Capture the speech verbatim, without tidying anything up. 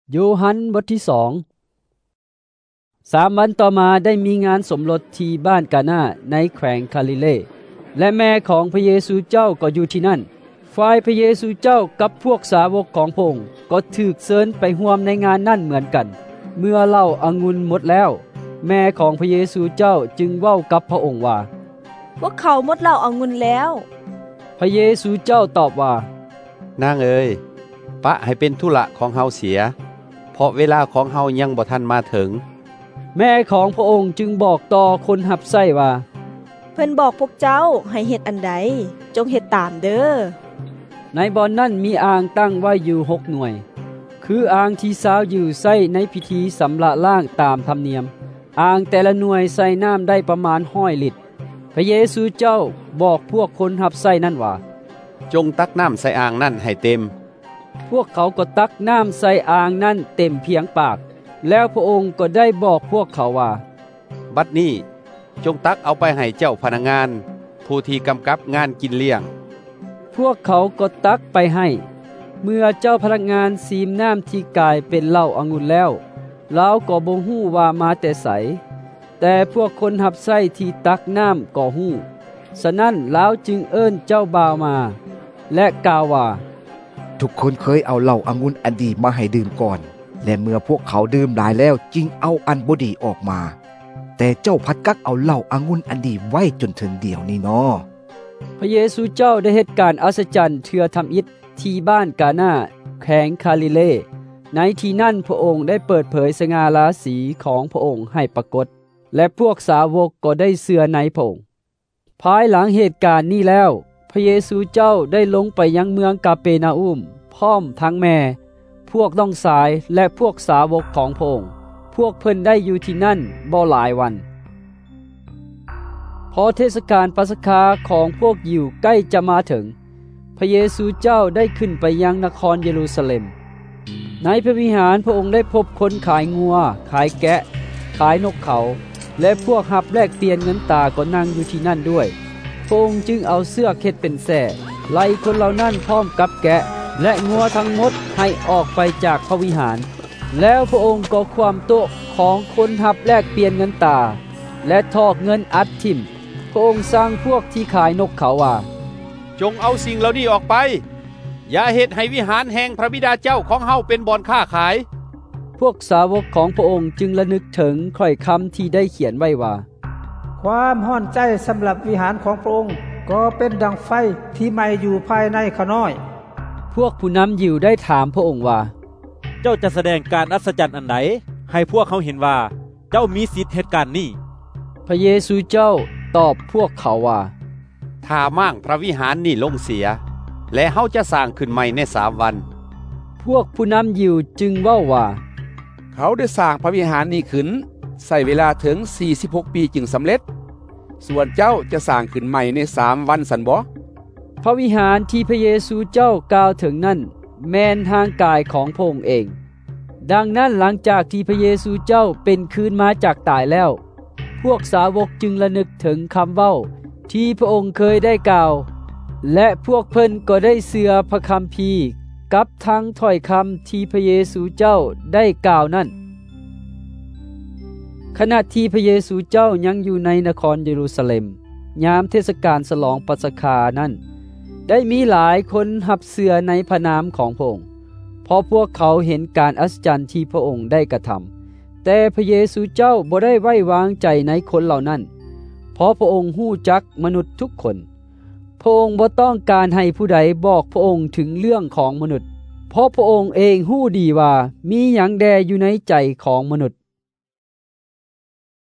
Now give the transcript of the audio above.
โยฮันบทที่สองสามวันต่อมาได้มีงานสมรสที่บ้านกานาในแขวงคาลิเลและแม่ของพระเยซูเจ้าก็อยู่ที่นั่นฝ่ายพระเยซูเจ้ากับพวกสาวกของพระองค์ก็ถูกเชิญไปร่วมในงานนั่นเหมือนกันเมื่อเหล้าองุ่นหมดแล้วแม่ของพระเยซูเจ้าจึงเว้ากับพระองค์ว่าพวกเขาหมดเหล้าองุ่นแล้วพระเยซูเจ้าตอบว่านางเอ๋ยปะให้เป็นธุระของเฮาเสียเพราะเวลาของเฮายังบ่ทันมาถึงแม่ของพระองค์จึงบอกต่อคนหับไส้ว่าเพิ่นบอกพวกเจ้าให้เฮ็ดอันใดจงเฮ็ดตามเด้อในบ่อนนั้นมีอ่างตั้งไว้อยู่หกหน่วยคืออ่างที่สาวอยู่ใส่ในพิธีสำระล้างตามธรรมเนียมอ่างแต่ละหน่วยใส่น้ำได้ประมาณห้อยลิตรพระเยซูเจ้าบอกพวกคนหับไส้นั่นว่าจงตักน้ำใส่อ่างนั่นให้เต็มพวกเขาก็ตักน้ำใส่อ่างนั่นเต็มเพียงปากแล้วพระองค์ก็ได้บอกพวกเขาว่าบัดนี้จงตักเอาไปให้เจ้าพนักงานผู้ที่กำกับงานกินเลี้ยงพวกเขาก็ตักไปให้เมื่อเจ้าพนักงานซีมน้ำที่กลายเป็นเหล้าองุ่นแล้วเราก็บ่ฮู้ว่ามาแต่ไสแต่พวกคนหับไส้ที่ตักน้ำก็ฮู้ฉะนั้นเราจึงเอิ้นเจ้าบ่าวมาและกล่าวว่าทุกคนเคยเอาเหล้าองุ่นอันดีมาให้ดื่มก่อนและเมื่อพวกเขาดื่มหลายแล้วจึงเอาอันบ่ดีออกมาแต่เจ้าพัดกักเอาเหล้าองุ่นอันดีไว้จนถึงเดี๋ยวนี้น้อพระเยซูเจ้าได้เหตุการณ์อัศจรรย์เทือทำอิฐที่บ้านกานาแขวงคาลิเลในที่นั่นพระองค์ได้เปิดเผยสง่าราศีของพระองค์ให้ปรากฏและพวกสาวกก็ได้เชื่อในพระองค์ภายหลังเหตุการณ์นี้แล้วพระเยซูเจ้าได้ลงไปยังเมืองกาเปนาอุมพร้อมทั้งแม่พวกน้องสายและพวกสาวกของพระองค์พวกเพิ่นได้อยู่ที่นั่นบ่หลายวันพอเทศกาลปัสกาของพวกยิวใกล้จะมาถึงพระเยซูเจ้าได้ขึ้นไปยังนครเยรูซาเล็มในพระวิหารพระองค์ได้พบคนขายงัวขายแกะขายนกเขาและพวกหับแลกเปลี่ยนเงินตาก็นั่งอยู่ที่นั่นด้วยพระองค์จึงเอาเสื้อเข็ดเป็นแส่ไล่คนเหล่านั้นพร้อมกับแกะและงัวทั้งหมดให้ออกไปจากพระวิหารแล้วพระองค์ก็ความโต๊ะของคนหับแลกเปลี่ยนเงินตาและทอกเงินอัดทิ่มพระองค์สั่งพวกที่ขายนกเขาว่าจงเอาสิ่งเหล่านี้ออกไปอย่าเฮ็ดให้วิหารแห่งพระบิดาเจ้าของเฮาเป็นบ่อนค้าขายพวกสาวกของพระองค์จึงระลึกถึงถ้อยคำที่ได้เขียนไว้ว่าความห้อนใจสำหรับวิหารของพระองค์ก็เป็นดังไฟที่ไหม้อยู่ภายในขน้อยพวกผู้นำยิวได้ถามพระองค์ว่าเจ้าจะแสดงการอัศจรรย์อันไหนให้พวกเขาเห็นว่าเจ้ามีสิทธิ์เหตุการณ์นี้พระเยซูเจ้าตอบพวกเขาว่าถ้ามั่งพระวิหารนี่ลงเสียและเฮาจะสร้างขึ้นใหม่ในสามวันพวกผู้นำยิวจึงเว้าว่าเขาได้สร้างพระวิหารนี้ขึ้นใช้เวลาถึงสี่สิบหกปีจึงสำเร็จส่วนเจ้าจะสร้างขึ้นใหม่ในสามวันสันบ่พระวิหารที่พระเยซูเจ้ากล่าวถึงนั้นแม่นทางกายของพระองค์เองดังนั้นหลังจากที่พระเยซูเจ้าเป็นคืนมาจากตายแล้วพวกสาวกจึงระนึกถึงคำเว้าที่พระองค์เคยได้กล่าวและพวกเพิ่นก็ได้เชื่อพระคัมภีร์กับทั้งถ้อยคำที่พระเยซูเจ้าได้กล่าวนั้นขณะที่พระเยซูเจ้ายังอยู่ในนครเยรูซาเล็มยามเทศกาลฉลองปัสกานั้นได้มีหลายคนหับเชื่อในพระนามของพระองค์เพราะพวกเขาเห็นการอัศจรรย์ที่พระองค์ได้กระทำแต่พระเยซูเจ้าบ่ได้ไว้วางใจในคนเหล่านั้นเพราะพระองค์ฮู้จักมนุษย์ทุกคนพระองค์บ่ต้องการให้ผู้ใดบอกพระองค์ถึงเรื่องของมนุษย์เพราะพระองค์เองฮู้ดีว่ามีหยังแดอยู่ในใจของมนุษย์